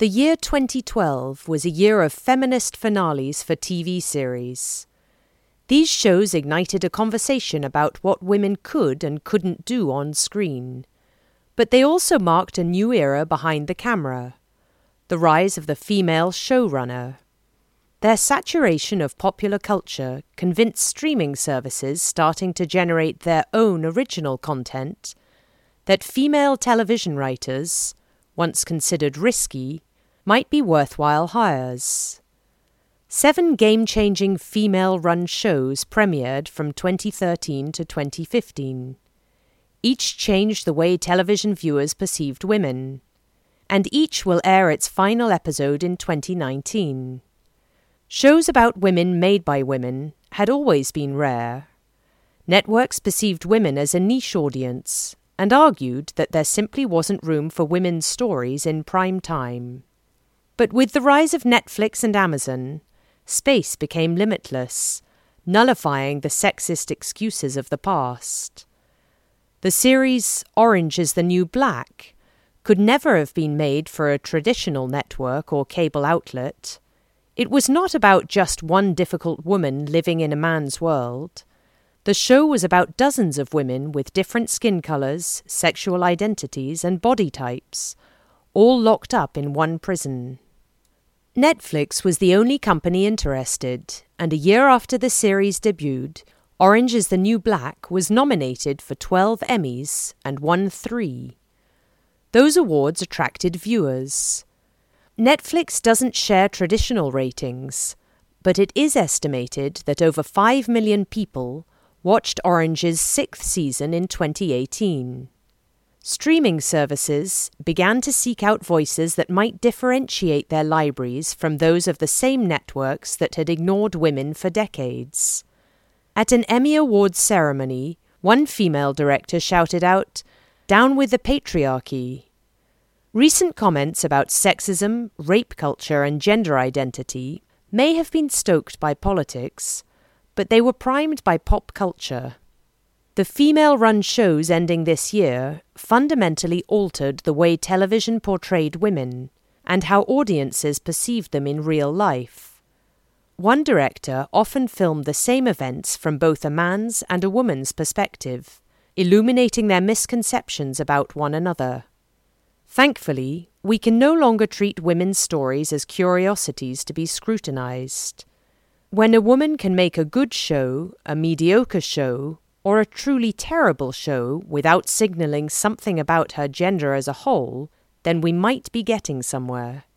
The year 2012 was a year of feminist finales for TV series. These shows ignited a conversation about what women could and couldn't do on screen. But they also marked a new era behind the camera, the rise of the female showrunner. Their saturation of popular culture convinced streaming services starting to generate their own original content that female television writers, once considered risky, might be worthwhile hires. 7 game-changing female-run shows premiered from 2013 to 2015. Each changed the way television viewers perceived women, and each will air its final episode in 2019. Shows about women made by women had always been rare. Networks perceived women as a niche audience and argued that there simply wasn't room for women's stories in prime time. But with the rise of Netflix and Amazon, space became limitless, nullifying the sexist excuses of the past. The series Orange is the New Black could never have been made for a traditional network or cable outlet. It was not about just one difficult woman living in a man's world. The show was about dozens of women with different skin colours, sexual identities, and body types, all locked up in one prison. Netflix was the only company interested, and a year after the series debuted, Orange is the New Black was nominated for 12 Emmys and won 3. Those awards attracted viewers. Netflix doesn't share traditional ratings, but it is estimated that over 5 million people watched Orange's 6th season in 2018. Streaming services began to seek out voices that might differentiate their libraries from those of the same networks that had ignored women for decades. At an Emmy Awards ceremony, one female director shouted out, "Down with the patriarchy." Recent comments about sexism, rape culture, and gender identity may have been stoked by politics, but they were primed by pop culture. The female-run shows ending this year fundamentally altered the way television portrayed women and how audiences perceived them in real life. One director often filmed the same events from both a man's and a woman's perspective, illuminating their misconceptions about one another. Thankfully, we can no longer treat women's stories as curiosities to be scrutinized. When a woman can make a good show, a mediocre show, or a truly terrible show without signaling something about her gender as a whole, then we might be getting somewhere.